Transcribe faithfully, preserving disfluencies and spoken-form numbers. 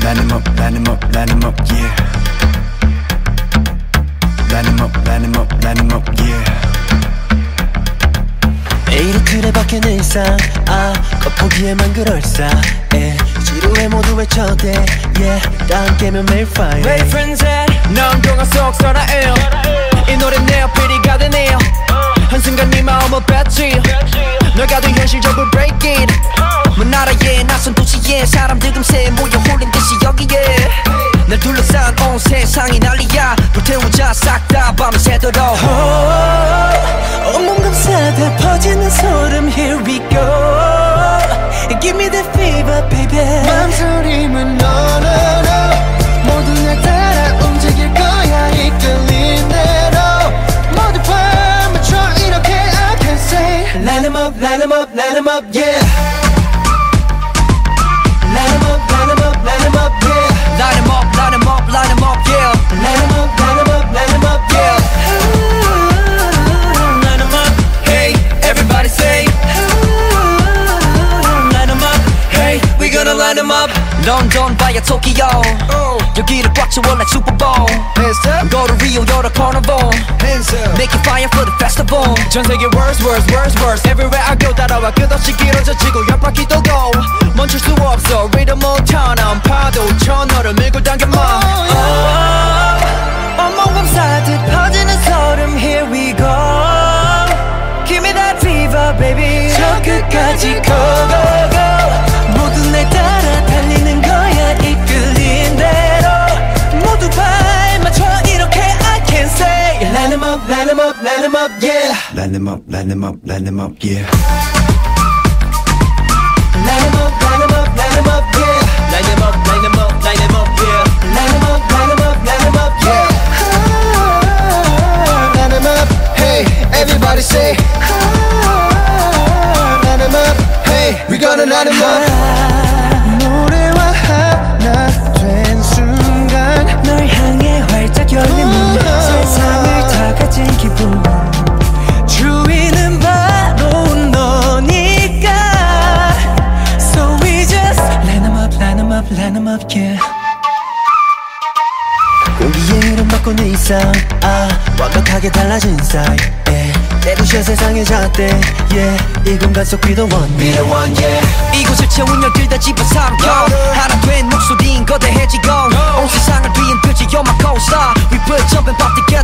Line them up, line them up, line them up, yeah. Line them up, line them up, line them up, yeah. 매일 틀에 박힌 일상 아 겉보기에만 그럴싸해 지루해 모두 외쳐대 yeah 다 함께면 매일 fire Hey friends 넌 동화 속 설아예요 이 노래 내 어필이가 되네요 한순간 네 마음을 뺐지 널 가둔 현실적으로 break it 먼 나라에 낯선 도시에 사람들 금세 모여 홀린 듯이 여기에 날 둘러싼 온 세상이 난리야 불태우자 싹 다 밤을 새도록 온몸 감싸다 퍼지는 소름 here we go Give me that fever baby 망설임은 no no no 모두 날 따라 움직일 거야 이끌린 대로 모두 발맞춰 이렇게 I can say Line them up, line them up, line them up, yeah Line them up, line them up, line them up, yeah Line them up, line them up, line them up, yeah Line them up, line them up, line them up, yeah Line them up, hey, everybody say Line them up, hey, we gonna line them up 런던 via Tokyo 여기를 꽉 채워 like Super Bowl Hands up, Go to Rio, you're the carnival hands up Make it fire for the festival 전 세계 worst, worst, worst, worst Everywhere I go 따라와 끝없이 길어져지고 열 바퀴 돌고 멈출 수 없어 리듬처럼 파도처럼 너를 밀고 당겨마 온몸 감싸듯 퍼지는 소름 here we go Give me that fever baby 저 끝까지 go go go 모두 날 따라 달리는 거야 이끌린 대로 모두 발맞춰 이렇게 I can say Line them up, line them up, line them up, yeah Line them up, line them up, line them up, yeah. Line them up, line them up, line them up, yeah Line them up, line them up, line them up, yeah Line them up, line them up, line them up, yeah Line them up, hey, everybody say Line them up, hey, we gonna line them up 노래와 하나 된 순간 널 향해 활짝 열린 문 세상을 다 가진 기분 주위는 바로 너니까 So we just line them up, line them up, line them up, yeah 공기에 흐름 바꾸는 일상 아 완벽하게 달라진 사이 yeah. 때부셔 세상의 잣대 yeah. 이 공간 속 be the one, be the one, yeah 이곳을 채운 열들 다 집어삼켜 하나 된 목소리인 거대해지고 온 세상을 뒤흔들지 You're my co-star We put jumping pop together